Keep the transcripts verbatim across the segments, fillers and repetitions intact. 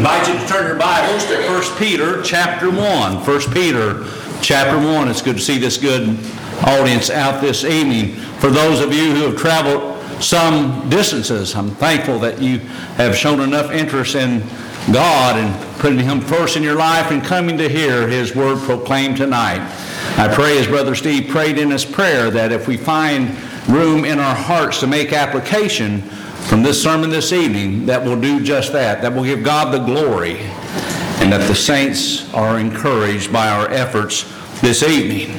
I invite you to turn your Bibles to First Peter chapter one. First Peter chapter one. It's good to see this good audience out this evening. For those of you who have traveled some distances, I'm thankful that you have shown enough interest in God and putting Him first in your life and coming to hear His Word proclaimed tonight. I pray, as Brother Steve prayed in his prayer, that if we find room in our hearts to make application from this sermon this evening, that will do just that, that will give God the glory, and that the saints are encouraged by our efforts this evening.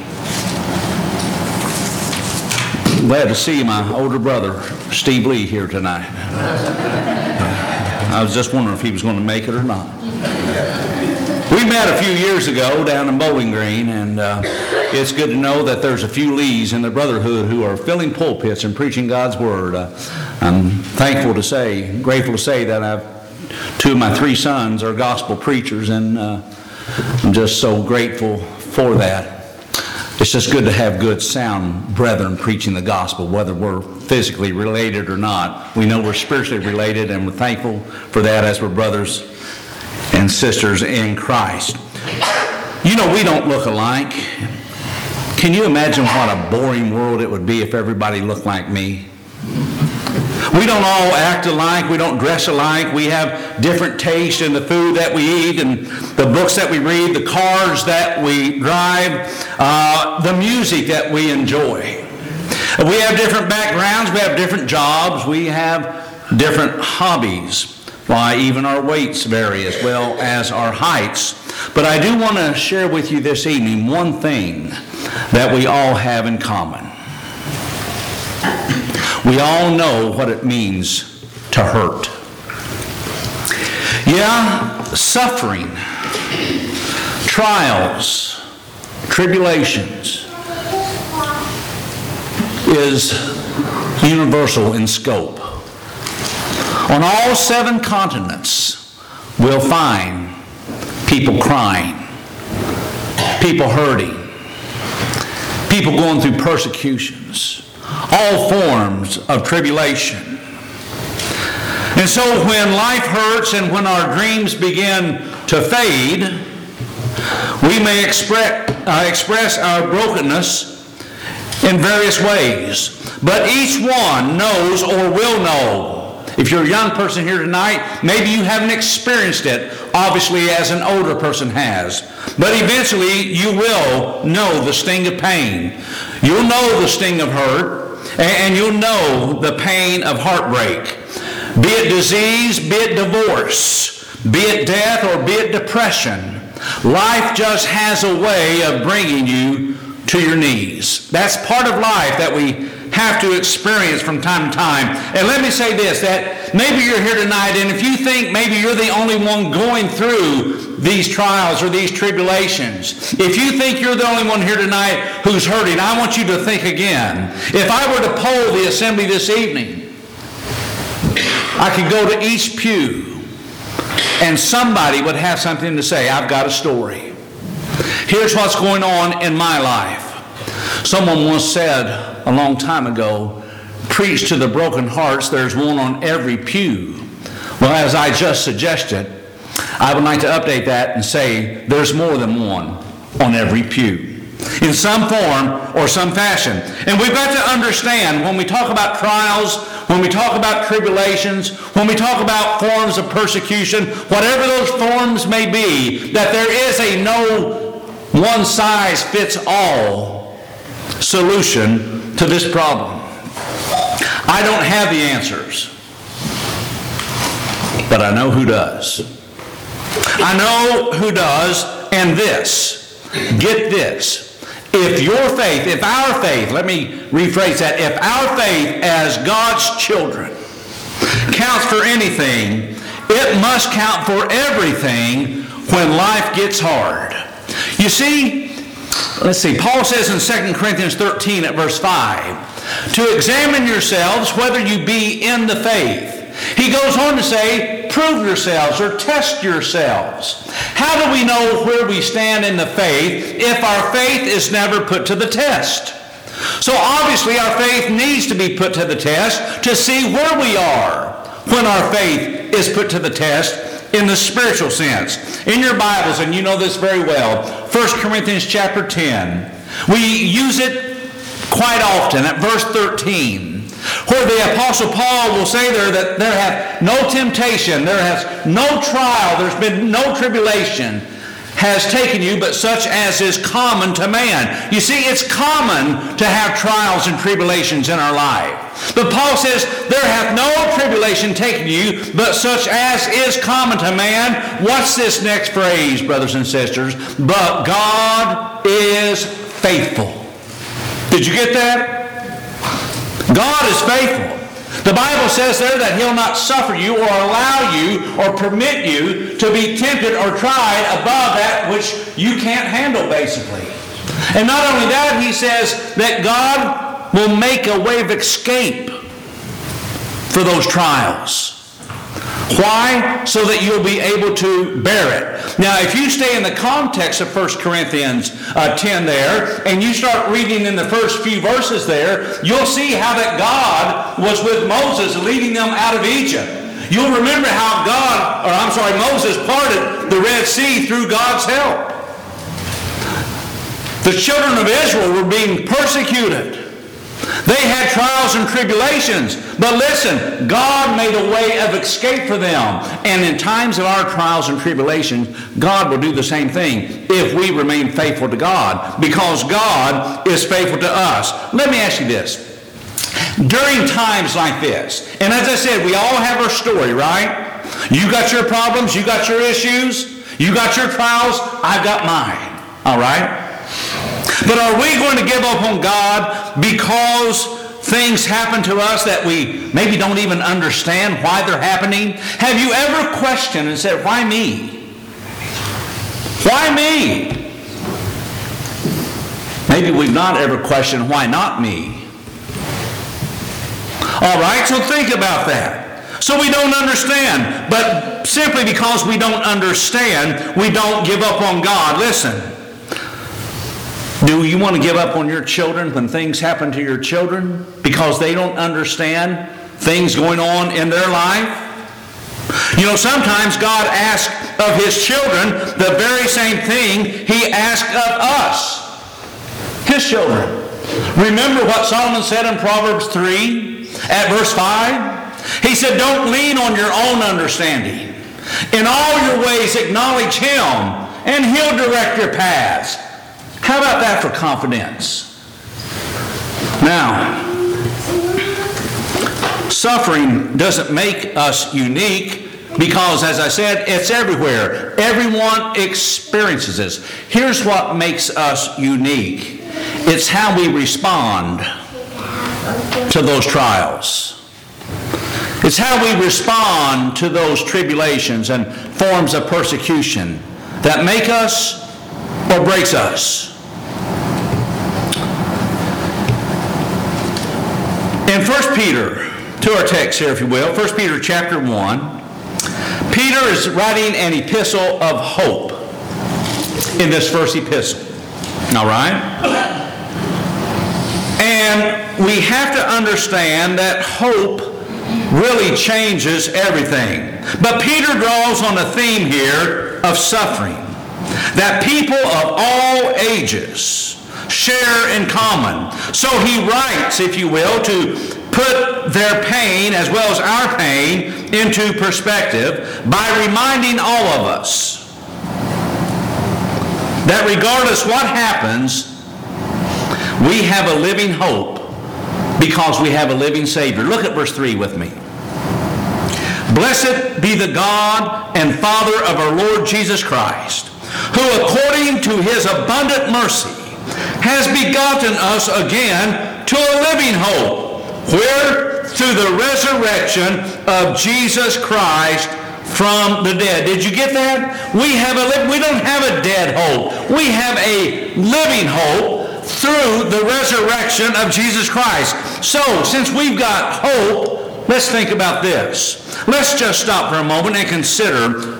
Glad to see my older brother, Steve Lee, here tonight. I was just wondering if he was going to make it or not. We met a few years ago down in Bowling Green, and uh, it's good to know that there's a few Lees in the brotherhood who are filling pulpits and preaching God's Word. Uh, I'm thankful to say, grateful to say that I've, two of my three sons are gospel preachers, and uh, I'm just so grateful for that. It's just good to have good, sound brethren preaching the gospel, whether we're physically related or not. We know we're spiritually related, and we're thankful for that as we're brothers and sisters in Christ. You know, we don't look alike. Can you imagine what a boring world it would be if everybody looked like me? We don't all act alike. We don't dress alike. We have different tastes in the food that we eat and the books that we read, the cars that we drive, uh, the music that we enjoy. We have different backgrounds. We have different jobs. We have different hobbies. Why, even our weights vary as well as our heights. But I do want to share with you this evening one thing that we all have in common. We all know what it means to hurt. Yeah, suffering, trials, tribulations is universal in scope. On all seven continents, we'll find people crying, people hurting, people going through persecutions, all forms of tribulation. And so when life hurts and when our dreams begin to fade, we may express, uh, express our brokenness in various ways. But each one knows or will know. If you're a young person here tonight, maybe you haven't experienced it, obviously, as an older person has. But eventually, you will know the sting of pain. You'll know the sting of hurt, and you'll know the pain of heartbreak. Be it disease, be it divorce, be it death, or be it depression, life just has a way of bringing you to your knees. That's part of life that we have to experience from time to time. And let me say this, that maybe you're here tonight, and if you think maybe you're the only one going through these trials or these tribulations, if you think you're the only one here tonight who's hurting, I want you to think again. If I were to poll the assembly this evening, I could go to each pew and somebody would have something to say. I've got a story. Here's what's going on in my life. Someone once said a long time ago, preach to the broken hearts, there's one on every pew. Well, as I just suggested, I would like to update that and say there's more than one on every pew, in some form or some fashion. And we've got to understand, when we talk about trials, when we talk about tribulations, when we talk about forms of persecution, whatever those forms may be, that there is a no one-size-fits-all solution to this problem. I don't have the answers, but I know who does. I know who does, and this, get this, if your faith, if our faith, let me rephrase that, if our faith as God's children counts for anything, it must count for everything when life gets hard. You see, let's see, Paul says in Second Corinthians thirteen at verse five, to examine yourselves whether you be in the faith. He goes on to say, prove yourselves or test yourselves. How do we know where we stand in the faith if our faith is never put to the test? So obviously our faith needs to be put to the test to see where we are when our faith is put to the test in the spiritual sense. In your Bibles, and you know this very well, First Corinthians chapter ten, we use it quite often at verse thirteen, where the Apostle Paul will say there that there hath no temptation, there has no trial, there's been no tribulation has taken you, but such as is common to man. You see, it's common to have trials and tribulations in our life. But Paul says, there hath no tribulation taken you, but such as is common to man. What's this next phrase, brothers and sisters? But God is faithful. Did you get that? God is faithful. The Bible says there that He'll not suffer you or allow you or permit you to be tempted or tried above that which you can't handle, basically. And not only that, He says that God will make a way of escape for those trials. Why? So that you'll be able to bear it. Now, if you stay in the context of First Corinthians uh, ten there, and you start reading in the first few verses there, you'll see how that God was with Moses leading them out of Egypt. You'll remember how God, or I'm sorry, Moses parted the Red Sea through God's help. The children of Israel were being persecuted. They had trials and tribulations. But listen, God made a way of escape for them. And in times of our trials and tribulations, God will do the same thing if we remain faithful to God, because God is faithful to us. Let me ask you this. During times like this, and as I said, we all have our story, right? You got your problems, you got your issues, you got your trials, I've got mine. All right? But are we going to give up on God because things happen to us that we maybe don't even understand why they're happening? Have you ever questioned and said, why me? Why me? Maybe we've not ever questioned, why not me? All right, so think about that. So we don't understand, but simply because we don't understand, we don't give up on God. Listen. Do you want to give up on your children when things happen to your children because they don't understand things going on in their life? You know, sometimes God asks of His children the very same thing He asked of us, His children. Remember what Solomon said in Proverbs three at verse five? He said, don't lean on your own understanding. In all your ways acknowledge Him, and He'll direct your paths. How about that for confidence? Now, suffering doesn't make us unique because, as I said, it's everywhere. Everyone experiences this. Here's what makes us unique. It's how we respond to those trials. It's how we respond to those tribulations and forms of persecution that make us or breaks us. In First Peter, to our text here, if you will, First Peter chapter one, Peter is writing an epistle of hope in this first epistle. All right? And we have to understand that hope really changes everything. But Peter draws on a theme here of suffering, that people of all ages share in common. So he writes, if you will, to put their pain as well as our pain into perspective by reminding all of us that regardless what happens, we have a living hope because we have a living Savior. Look at verse three with me. Blessed be the God and Father of our Lord Jesus Christ, who according to His abundant mercy has begotten us again to a living hope, where through the resurrection of Jesus Christ from the dead. Did you get that? We have a we don't have a dead hope. We have a living hope through the resurrection of Jesus Christ. So, since we've got hope, let's think about this. Let's just stop for a moment and consider,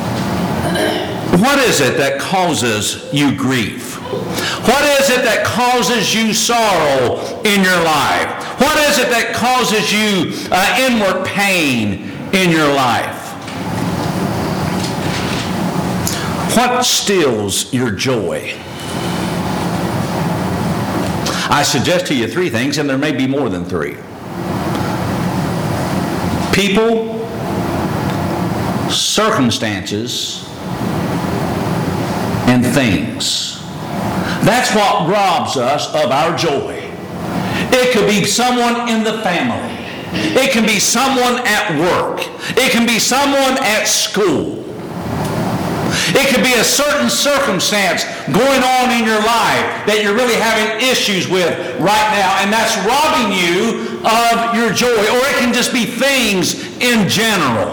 what is it that causes you grief? What is it that causes you sorrow in your life? What is it that causes you uh, inward pain in your life? What steals your joy? I suggest to you three things, and there may be more than three. People, circumstances, and things. That's what robs us of our joy. It could be someone in the family. It can be someone at work. It can be someone at school. It could be a certain circumstance going on in your life that you're really having issues with right now, and that's robbing you of your joy. Or it can just be things in general.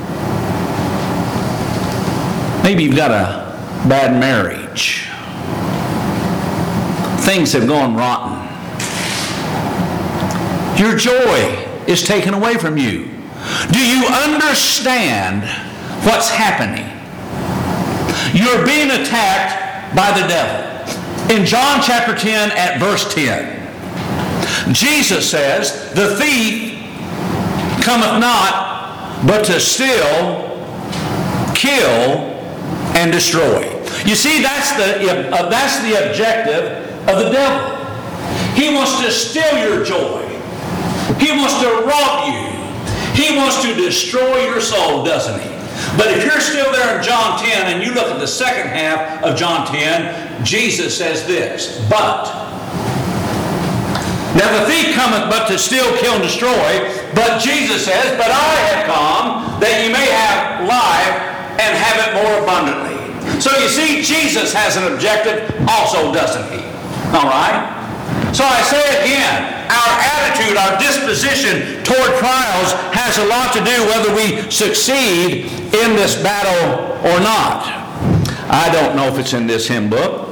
Maybe you've got a bad marriage. Things have gone rotten. Your joy is taken away from you. Do you understand what's happening? You're being attacked by the devil. In John chapter ten at verse ten, Jesus says, "The thief cometh not but to steal, kill, and destroy." You see, that's the, uh, that's the objective of the devil. He wants to steal your joy. He wants to rob you. He wants to destroy your soul, doesn't he? But if you're still there in John ten and you look at the second half of John ten, Jesus says this, "But now the thief cometh but to steal, kill, and destroy, but Jesus says, but I have come that you may have life and have it more abundantly." So you see, Jesus has an objective also, doesn't he? All right? So I say again, our attitude, our disposition toward trials has a lot to do whether we succeed in this battle or not. I don't know if it's in this hymn book.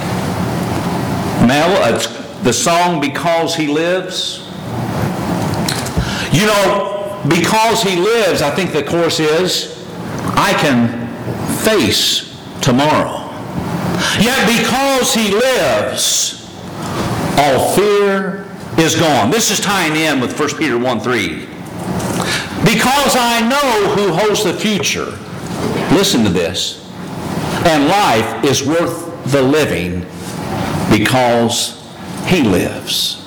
Mel, it's the song "Because He Lives." You know, because He lives, I think the chorus is, I can face tomorrow. Yet because He lives, all fear is gone. This is tying in with First Peter one three. Because I know who holds the future, listen to this, and life is worth the living because He lives.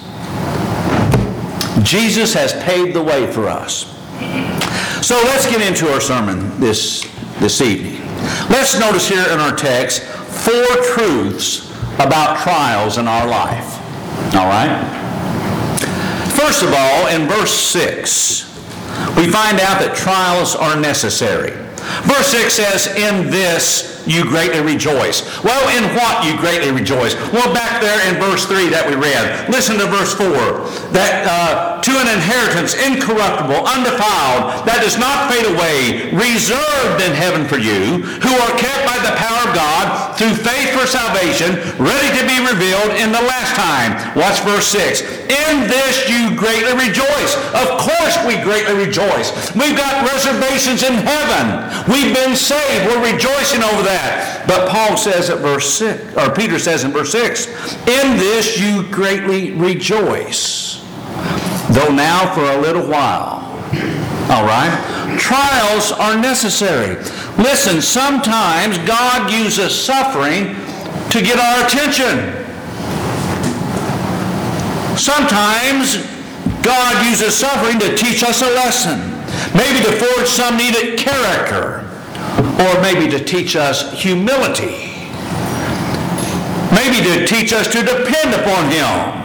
Jesus has paved the way for us. So let's get into our sermon this, this evening. Let's notice here in our text four truths about trials in our life. All right? First of all, in verse six, we find out that trials are necessary. Verse six says, "In this you greatly rejoice." Well, in what you greatly rejoice? Well, back there in verse three that we read, listen to verse four. That uh, to an inheritance incorruptible, undefiled, that does not fade away, reserved in heaven for you, who are kept by the power of God through faith for salvation, ready to be revealed in the last time. Watch verse six. "In this you greatly rejoice." Of course we greatly rejoice. We've got reservations in heaven. We've been saved. We're rejoicing over that. But Paul says at verse six, or Peter says in verse six, "In this you greatly rejoice, though now for a little while." All right? Trials are necessary. Listen, sometimes God uses suffering to get our attention. Sometimes God uses suffering to teach us a lesson. Maybe to forge some needed character. Or maybe to teach us humility. Maybe to teach us to depend upon Him.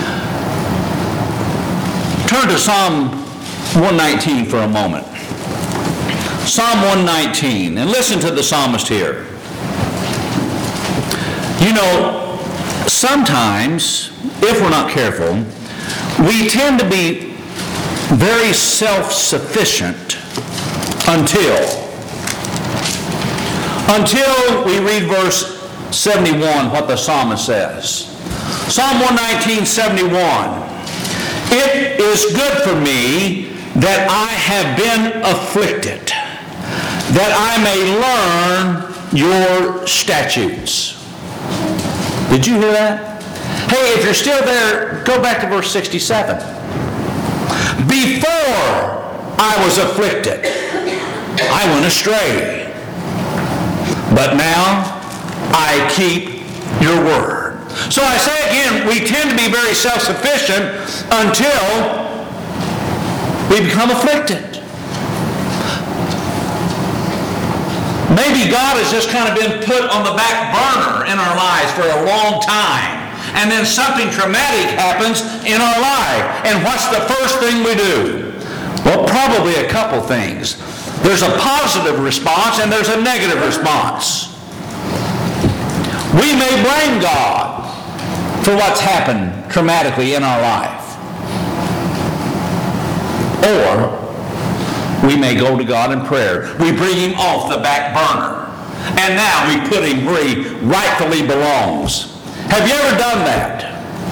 Turn to Psalm one nineteen for a moment. Psalm one nineteen, and listen to the psalmist here. You know, sometimes, if we're not careful, we tend to be very self-sufficient until until we read verse seventy-one, what the psalmist says. Psalm one nineteen, seventy-one. "It is good for me that I have been afflicted, that I may learn your statutes." Did you hear that? Hey, if you're still there, go back to verse sixty-seven. "Before I was afflicted, I went astray, but now I keep your word. So I say again, we tend to be very self-sufficient until we become afflicted. Maybe God has just kind of been put on the back burner in our lives for a long time. And then something traumatic happens in our life. And what's the first thing we do? Well, probably a couple things. There's a positive response and there's a negative response. We may blame God for what's happened traumatically in our life. Or we may go to God in prayer. We bring him off the back burner. And now we put him where he rightfully belongs. Have you ever done that?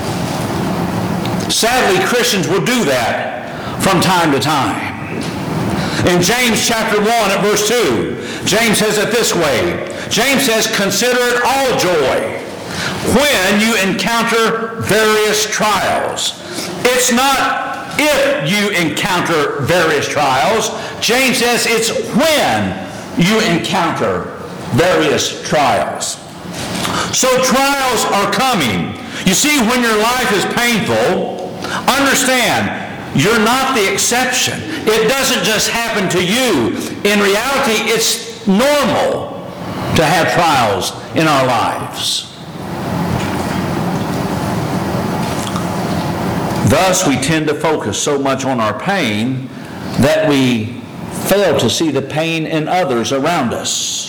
Sadly, Christians will do that from time to time. In James chapter one at verse two, James says it this way. James says, consider it all joy when you encounter various trials. It's not if you encounter various trials. James says it's when you encounter various trials. So trials are coming. You see, when your life is painful, understand, you're not the exception. It doesn't just happen to you. In reality, it's normal to have trials in our lives. Thus, we tend to focus so much on our pain that we fail to see the pain in others around us.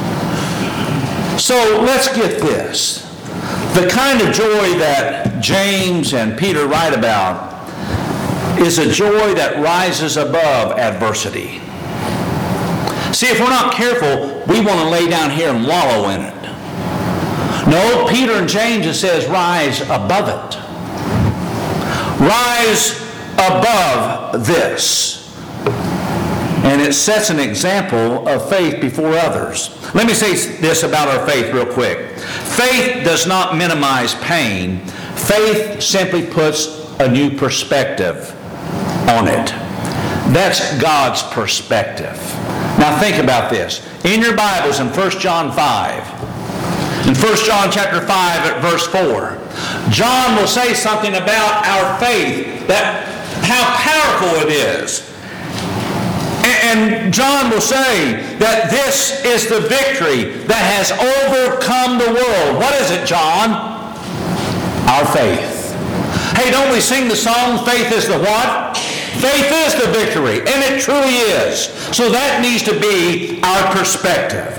So let's get this. The kind of joy that James and Peter write about is a joy that rises above adversity. See, if we're not careful, we want to lay down here and wallow in it. No, Peter and James, it says, rise above it. Rise above this. And it sets an example of faith before others. Let me say this about our faith real quick. Faith does not minimize pain. Faith simply puts a new perspective on it. That's God's perspective. Now think about this. In your Bibles in First John five, in First John chapter five at verse four, John will say something about our faith, that how powerful it is. And John will say that this is the victory that has overcome the world. What is it, John? Our faith. Hey, don't we sing the song, faith is the what? Faith is the victory, and it truly is. So that needs to be our perspective.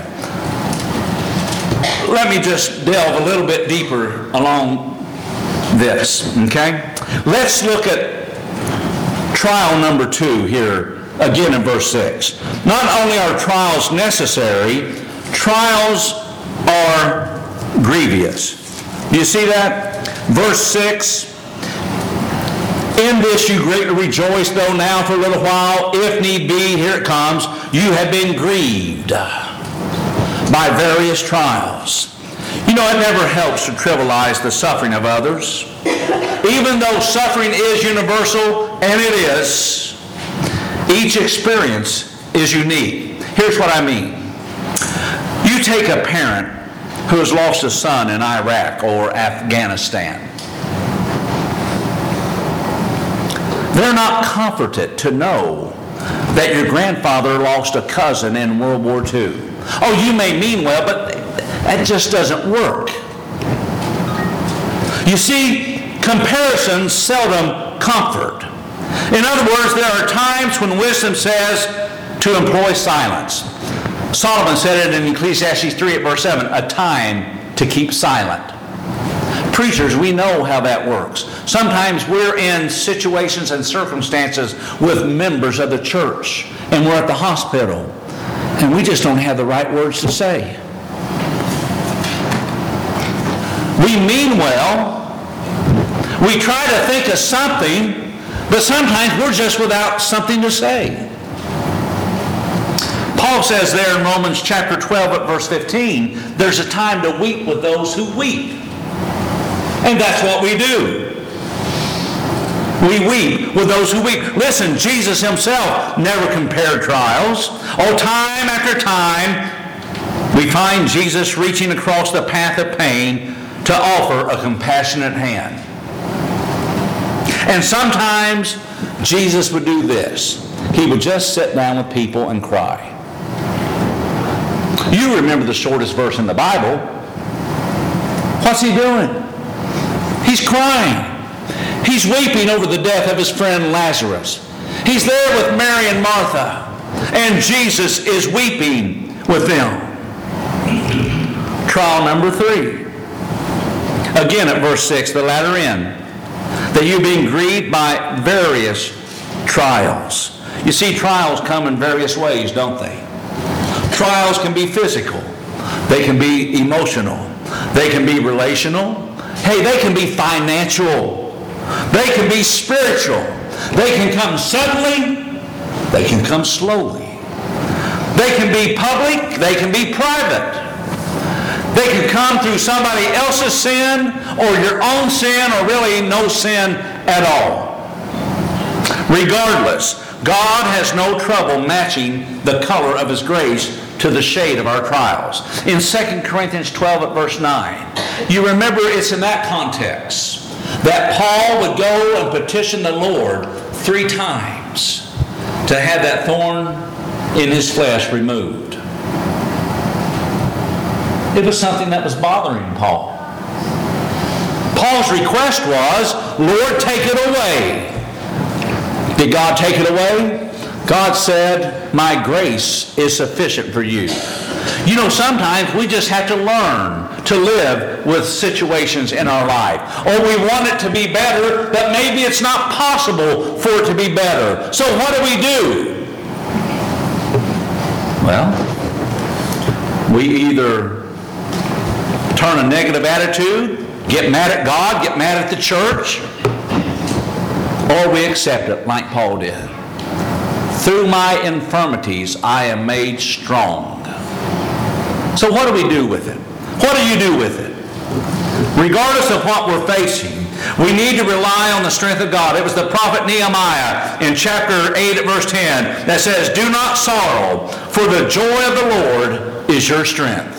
Let me just delve a little bit deeper along this, okay? Let's look at trial number two here. Again in verse six. Not only are trials necessary, trials are grievous. Do you see that? Verse six. In this you greatly rejoice, though now for a little while, if need be, here it comes, you have been grieved by various trials. You know, it never helps to trivialize the suffering of others. Even though suffering is universal, and it is, each experience is unique. Here's what I mean. You take a parent who has lost a son in Iraq or Afghanistan. They're not comforted to know that your grandfather lost a cousin in World War Two. Oh, you may mean well, but that just doesn't work. You see, comparisons seldom comfort. In other words, there are times when wisdom says to employ silence. Solomon said it in Ecclesiastes three at verse seven, a time to keep silent. Preachers, we know how that works. Sometimes we're in situations and circumstances with members of the church, and we're at the hospital, and we just don't have the right words to say. We mean well. We try to think of something, but sometimes we're just without something to say. Paul says there in Romans chapter twelve at verse fifteen, there's a time to weep with those who weep. And that's what we do. We weep with those who weep. Listen, Jesus himself never compared trials. Oh, time after time, we we find Jesus reaching across the path of pain to offer a compassionate hand. And sometimes Jesus would do this. He would just sit down with people and cry. You remember the shortest verse in the Bible. What's he doing? He's crying. He's weeping over the death of his friend Lazarus. He's there with Mary and Martha, and Jesus is weeping with them. Trial number three. Again at verse six, the latter end. That you being grieved by various trials. You see, trials come in various ways, don't they? Trials can be physical. They can be emotional. They can be relational. Hey, they can be financial. They can be spiritual. They can come suddenly. They can come slowly. They can be public. They can be private. They can come through somebody else's sin or your own sin or really no sin at all. Regardless, God has no trouble matching the color of His grace to the shade of our trials. In Second Corinthians twelve at verse nine, you remember it's in that context that Paul would go and petition the Lord three times to have that thorn in his flesh removed. It was something that was bothering Paul. Paul's request was, Lord, take it away. Did God take it away? God said, my grace is sufficient for you. You know, sometimes we just have to learn to live with situations in our life. Or we want it to be better, but maybe it's not possible for it to be better. So what do we do? Well, we either turn a negative attitude, get mad at God, get mad at the church, or we accept it like Paul did. Through my infirmities I am made strong. So what do we do with it? What do you do with it? Regardless of what we're facing, we need to rely on the strength of God. It was the prophet Nehemiah in chapter eight at verse ten that says, do not sorrow, for the joy of the Lord is your strength.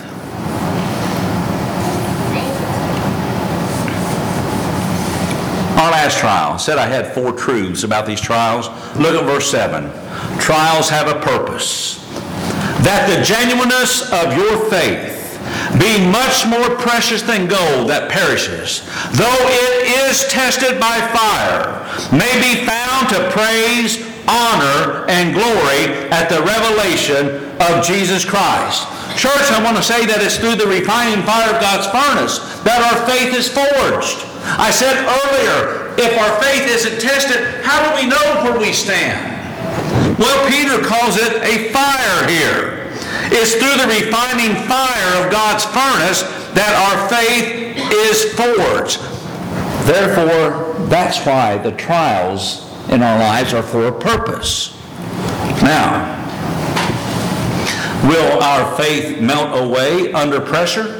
Our last trial. I said I had four truths about these trials. Look at verse seven. Trials have a purpose. That the genuineness of your faith, being much more precious than gold that perishes, though it is tested by fire, may be found to praise, honor, and glory at the revelation of Jesus Christ. Church, I want to say that it's through the refining fire of God's furnace that our faith is forged. I said earlier, if our faith isn't tested, how do we know where we stand? Well, Peter calls it a fire here. It's through the refining fire of God's furnace that our faith is forged. Therefore, that's why the trials in our lives are for a purpose. Now, will our faith melt away under pressure?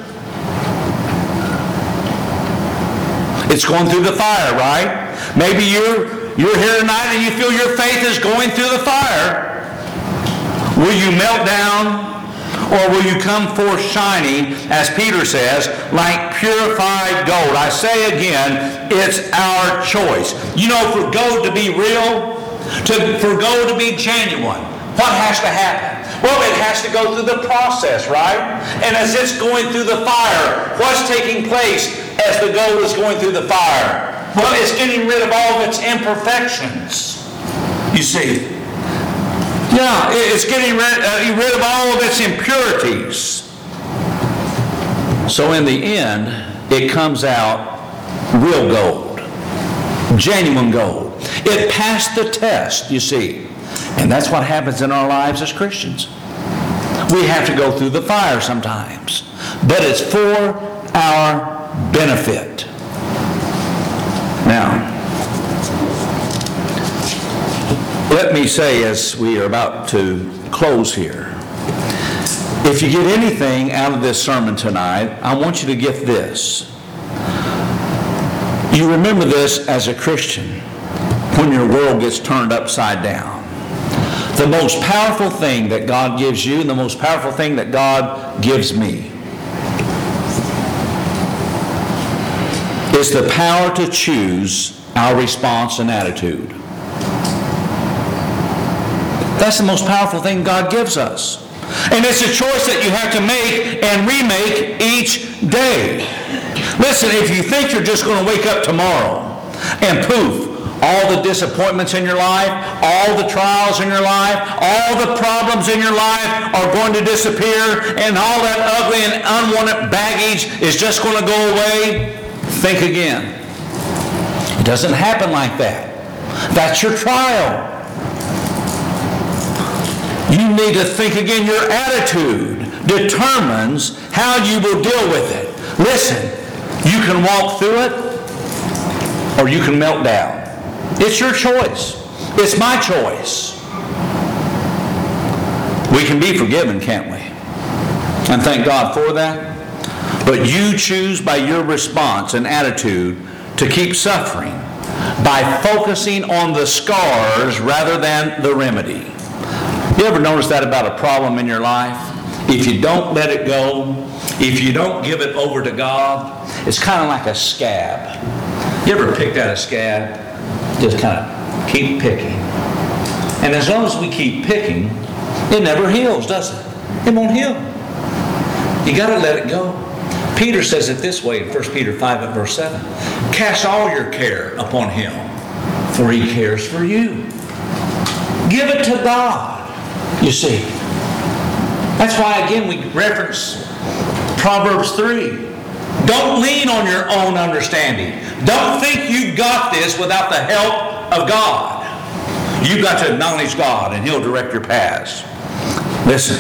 It's going through the fire, right? Maybe you're, you're here tonight and you feel your faith is going through the fire. Will you melt down? Or will you come forth shining, as Peter says, like purified gold? I say again, it's our choice. You know, for gold to be real, to, for gold to be genuine, what has to happen? Well, it has to go through the process, right? And as it's going through the fire, what's taking place as the gold is going through the fire? Well, it's getting rid of all of its imperfections. You see? Yeah, it's getting rid, uh, rid of all of its impurities. So in the end, it comes out real gold. Genuine gold. It passed the test, you see. And that's what happens in our lives as Christians. We have to go through the fire sometimes. But it's for our benefit. Now, let me say as we are about to close here, if you get anything out of this sermon tonight, I want you to get this. You remember this as a Christian when your world gets turned upside down. the most powerful thing that God gives you and the most powerful thing that God gives me is the power to choose our response and attitude. That's the most powerful thing God gives us. And it's a choice that you have to make and remake each day. Listen, if you think you're just going to wake up tomorrow and poof, all the disappointments in your life, all the trials in your life, all the problems in your life are going to disappear, and all that ugly and unwanted baggage is just going to go away, think again. It doesn't happen like that. That's your trial. You need to think again. Your attitude determines how you will deal with it. Listen, you can walk through it or you can melt down. It's your choice. It's my choice. We can be forgiven, can't we? And thank God for that. But you choose by your response and attitude to keep suffering by focusing on the scars rather than the remedy. You ever notice that about a problem in your life? If you don't let it go, if you don't give it over to God, it's kind of like a scab. You ever picked out a scab? Just kind of keep picking. And as long as we keep picking, it never heals, does it? It won't heal. You got to let it go. Peter says it this way in First Peter five and verse seven. Cast all your care upon Him, for He cares for you. Give it to God. You see, that's why again we reference Proverbs three. Don't lean on your own understanding. Don't think you've got this without the help of God. You've got to acknowledge God and He'll direct your paths. Listen,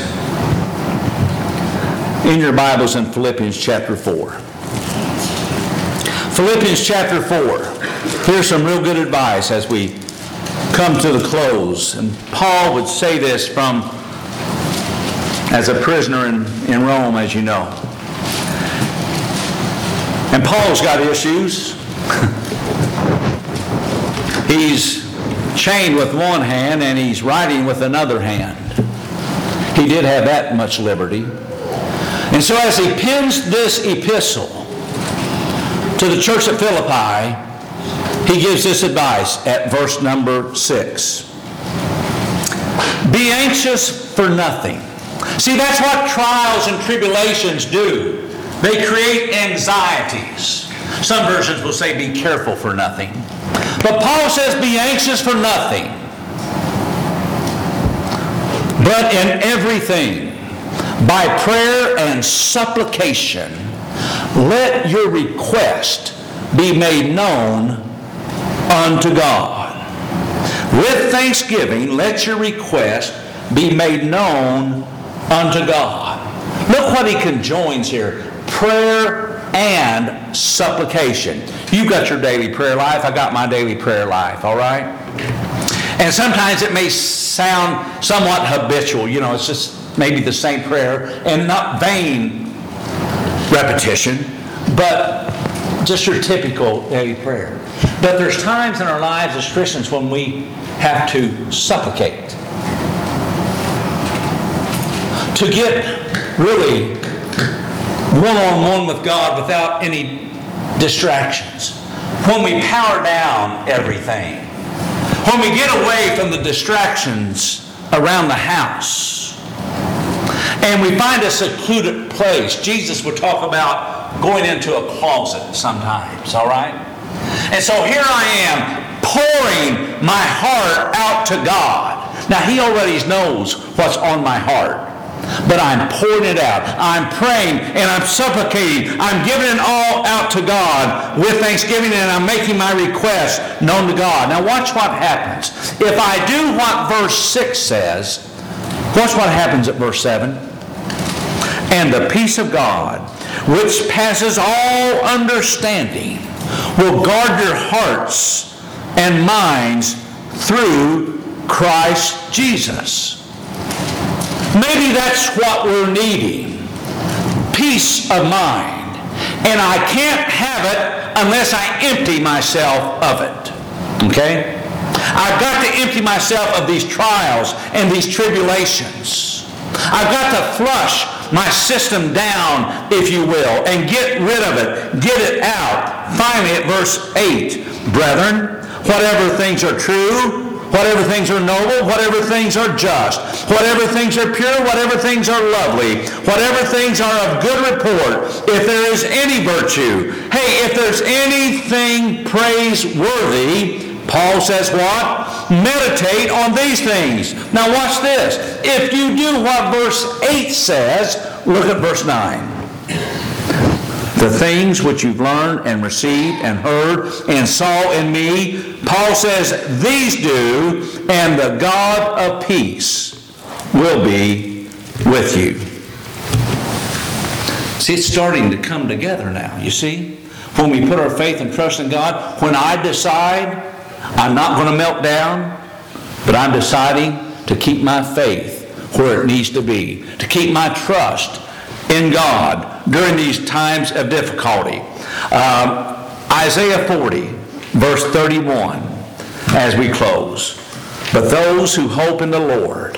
in your Bibles in Philippians chapter four. Philippians chapter four. Here's some real good advice as we come to the close. And Paul would say this from as a prisoner in, in Rome, as you know. And Paul's got issues. He's chained with one hand and he's writing with another hand. He did have that much liberty. And so as he pens this epistle to the church at Philippi, he gives this advice at verse number six. Be anxious for nothing. See, that's what trials and tribulations do. They create anxieties. Some versions will say be careful for nothing. But Paul says be anxious for nothing. But in everything, by prayer and supplication, let your request be made known unto God. With thanksgiving, let your request be made known unto God. Look what he conjoins here. Prayer and supplication. You've got your daily prayer life. I got my daily prayer life, all right? And sometimes it may sound somewhat habitual. You know, it's just maybe the same prayer and not vain repetition, but just your typical daily prayer. But there's times in our lives as Christians when we have to supplicate. To get really one-on-one with God without any distractions. When we power down everything. When we get away from the distractions around the house. And we find a secluded place. Jesus would talk about going into a closet sometimes, all right? And so here I am pouring my heart out to God. Now He already knows what's on my heart. But I'm pouring it out. I'm praying and I'm supplicating. I'm giving it all out to God with thanksgiving, and I'm making my request known to God. Now watch what happens. If I do what verse six says, watch what happens at verse seven. And the peace of God, which passes all understanding, will guard your hearts and minds through Christ Jesus. Maybe that's what we're needing. Peace of mind. And I can't have it unless I empty myself of it. Okay? I've got to empty myself of these trials and these tribulations. I've got to flush my system down, if you will, and get rid of it, get it out. Finally, at verse eight, brethren, whatever things are true, whatever things are noble, whatever things are just, whatever things are pure, whatever things are lovely, whatever things are of good report, if there is any virtue, hey, if there's anything praiseworthy, Paul says what? Meditate on these things. Now watch this. If you do what verse eight says, look at verse nine. The things which you've learned and received and heard and saw in me, Paul says, these do, and the God of peace will be with you. See, it's starting to come together now, you see? When we put our faith and trust in God, when I decide I'm not going to melt down, but I'm deciding to keep my faith where it needs to be, to keep my trust in God during these times of difficulty. Um, Isaiah forty, verse thirty-one, as we close. But those who hope in the Lord.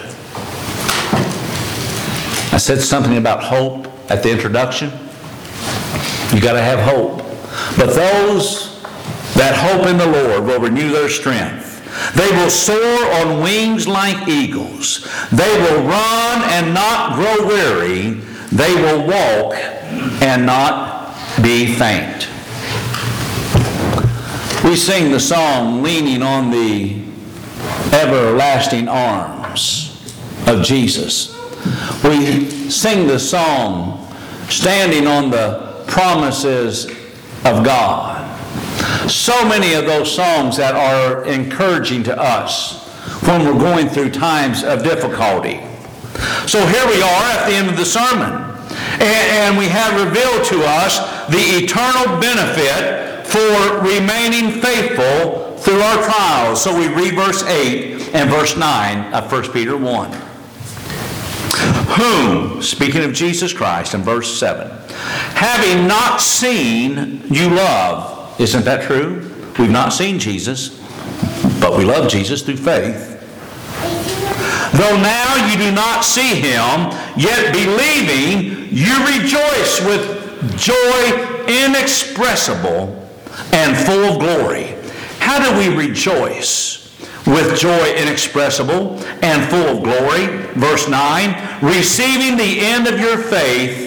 I said something about hope at the introduction. You got to have hope. But those that hope in the Lord will renew their strength. They will soar on wings like eagles. They will run and not grow weary. They will walk and not be faint. We sing the song, leaning on the everlasting arms of Jesus. We sing the song, standing on the promises of God. So many of those songs that are encouraging to us when we're going through times of difficulty. So here we are at the end of the sermon, and, and we have revealed to us the eternal benefit for remaining faithful through our trials. So we read verse eight and verse nine of First Peter one. Whom, speaking of Jesus Christ in verse seven, having not seen, you love. Isn't that true? We've not seen Jesus, but we love Jesus through faith. Though now you do not see him, yet believing, you rejoice with joy inexpressible and full of glory. How do we rejoice with joy inexpressible and full of glory? Verse nine, receiving the end of your faith,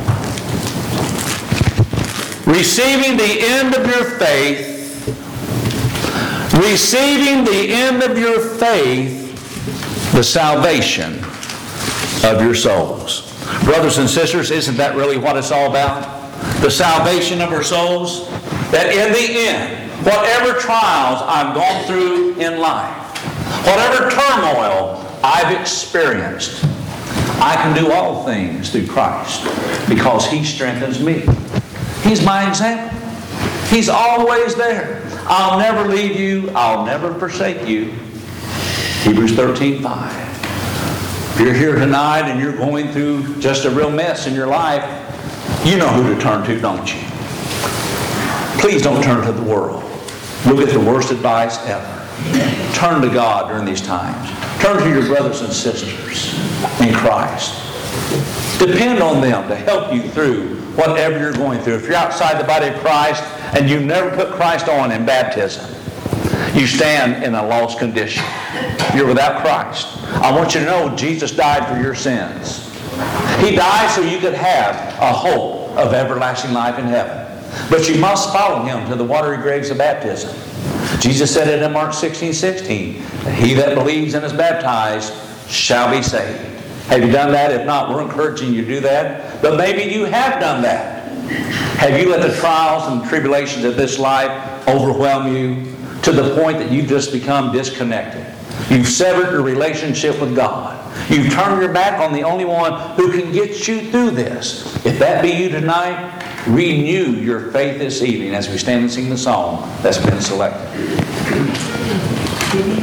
Receiving the end of your faith, receiving the end of your faith, the salvation of your souls. Brothers and sisters, isn't that really what it's all about? The salvation of our souls? That in the end, whatever trials I've gone through in life, whatever turmoil I've experienced, I can do all things through Christ because He strengthens me. He's my example. He's always there. I'll never leave you. I'll never forsake you. Hebrews thirteen five. If you're here tonight and you're going through just a real mess in your life, you know who to turn to, don't you? Please don't turn to the world. You'll get the worst advice ever. Turn to God during these times. Turn to your brothers and sisters in Christ. Depend on them to help you through whatever you're going through. If you're outside the body of Christ and you've never put Christ on in baptism, you stand in a lost condition. You're without Christ. I want you to know Jesus died for your sins. He died so you could have a hope of everlasting life in heaven. But you must follow Him to the watery graves of baptism. Jesus said it in Mark sixteen sixteen, he that believes and is baptized shall be saved. Have you done that? If not, we're encouraging you to do that. But maybe you have done that. Have you let the trials and tribulations of this life overwhelm you to the point that you've just become disconnected? You've severed your relationship with God. You've turned your back on the only one who can get you through this. If that be you tonight, renew your faith this evening as we stand and sing the song that's been selected.